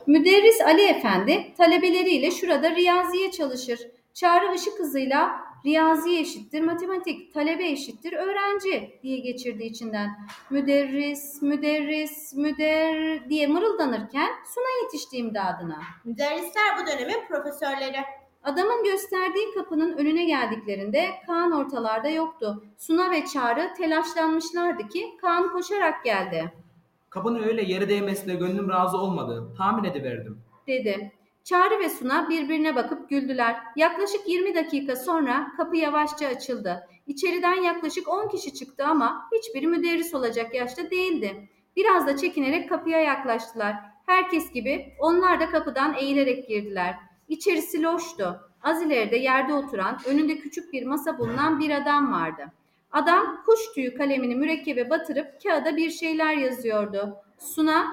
Müderris Ali Efendi talebeleriyle şurada riyaziye çalışır. Çağrı ışık hızıyla riyaziye eşittir matematik, talebe eşittir öğrenci diye geçirdi içinden. Müderris, müderris, diye mırıldanırken Suna yetişti imdadına. Müderrisler bu dönemin profesörleri. Adamın gösterdiği kapının önüne geldiklerinde Kaan ortalarda yoktu. Suna ve Çağrı telaşlanmışlardı ki Kaan koşarak geldi. Kapının öyle yere değmesine gönlüm razı olmadı. Tahmin ediverdim. Dedi. Çağrı ve Suna birbirine bakıp güldüler. Yaklaşık 20 dakika sonra kapı yavaşça açıldı. İçeriden yaklaşık 10 kişi çıktı ama hiçbiri müderris olacak yaşta değildi. Biraz da çekinerek kapıya yaklaştılar. Herkes gibi onlar da kapıdan eğilerek girdiler. İçerisi loştu. Az ileride yerde oturan, önünde küçük bir masa bulunan bir adam vardı. Adam kuş tüyü kalemini mürekkebe batırıp kağıda bir şeyler yazıyordu. Suna